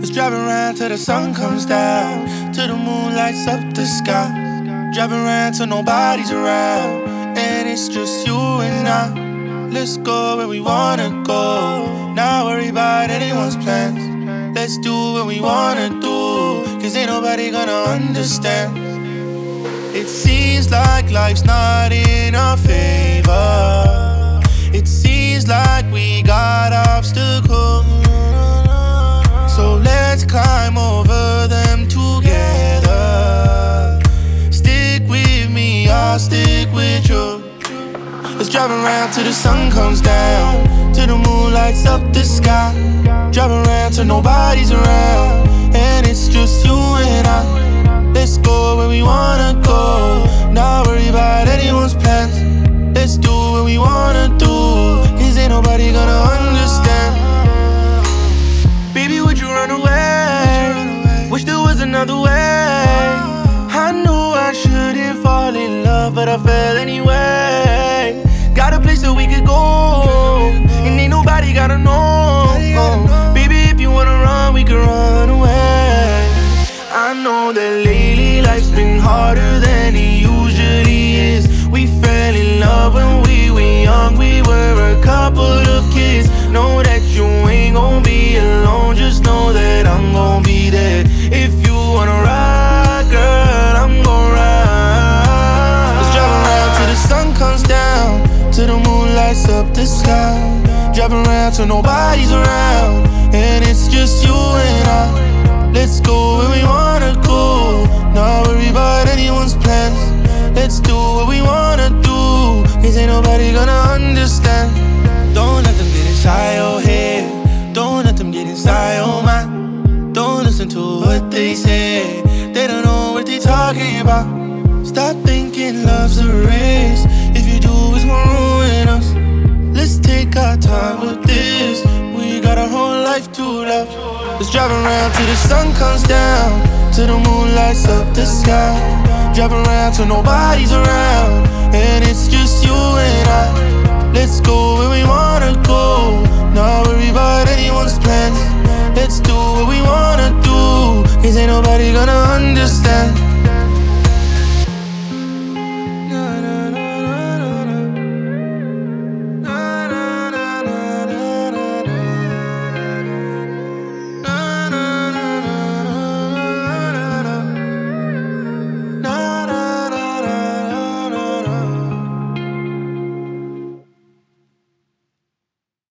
Let's drive around till the sun comes down, till the moon lights up the sky. Driving around till nobody's around, and it's just you and I. Let's go where we wanna go, not worry about anyone's plans. Let's do what we wanna do, cause ain't nobody gonna understand. It seems like life's not in our favor. It seems like we got obstacles, so let's climb over them together. Stick with me, I'll stick with you. Let's drive around till the sun comes down, till the moon lights up the sky. Drive around till nobody's around, and it's just you and I. Let's go where we wanna go, not worry about anyone's plans. Let's do what we wanna do, cause ain't nobody gonna understand. Baby, would you run away? Wish there was another way. I knew I shouldn't fall in love, but I fell anyway. Got a place that we could go, and ain't nobody gotta know. Baby, if you wanna run, we can run away. I know that lately life's been harder than it usually is. We fell in love when we were young, we were a couple of kids. Know that you ain't gon' be alone, just know that I'm gon' be there. If you wanna ride, girl, I'm gon' ride. Let's drive around till the sun comes down, till the moon lights up the sky. Drive around till nobody's around, and it's just you and I. Let's go where we wanna go, not worry about anyone's plans. Let's do what we wanna do, cause ain't nobody gonna understand. Don't let them get inside your head, don't let them get inside your mind. Don't listen to what they say, they don't know what they talking about. Stop thinking love's a race, if you do it's gonna ruin us. Let's take our time with this, we got our whole life to love. Let's drive around till the sun comes down, till the moon lights up the sky. Drive around till nobody's around, and it's just you and I. Let's go where we wanna go, not worry about anyone's plans. Let's do what we wanna do, cause ain't nobody gonna